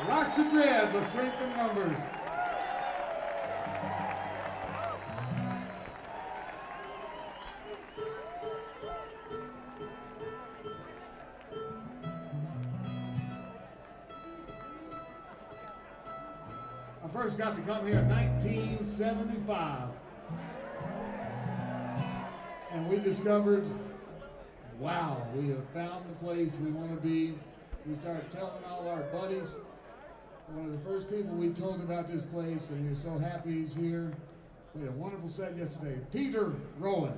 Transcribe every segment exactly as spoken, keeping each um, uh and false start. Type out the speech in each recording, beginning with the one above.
Rocks the Dread with Strength in Numbers. I first got to come here in nineteen seventy-five. And we discovered, wow, we have found the place we want to be. We started telling all our buddies. One of the first people we told about this place, and we're so happy he's here. Played a wonderful set yesterday. Peter Rowan.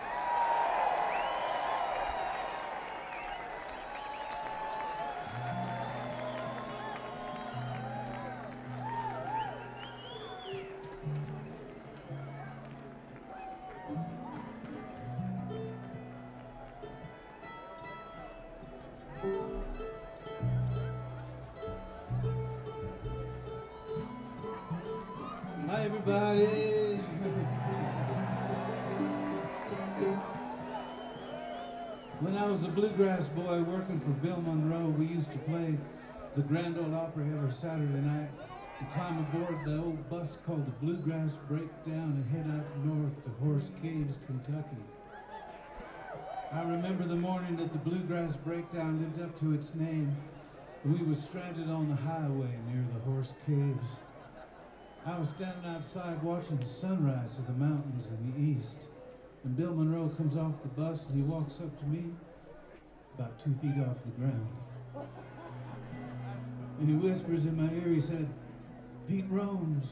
Hi, everybody. When I was a bluegrass boy working for Bill Monroe, we used to play the Grand Ole Opry every Saturday night and climb aboard the old bus called the Bluegrass Breakdown and head up north to Horse Caves, Kentucky. I remember the morning that the Bluegrass Breakdown lived up to its name. We were stranded on the highway near the Horse Caves. I was standing outside watching the sunrise of the mountains in the east, and Bill Monroe comes off the bus and he walks up to me, about two feet off the ground. And he whispers in my ear, he said, "Pete Romes."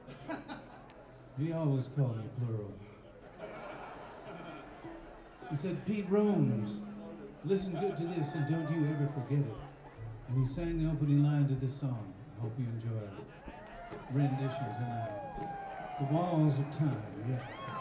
He always called me plural. He said, "Pete Romes, listen good to this and don't you ever forget it." And he sang the opening line to this song. I hope you enjoy it. Rendition tonight. The Walls of Time, yeah.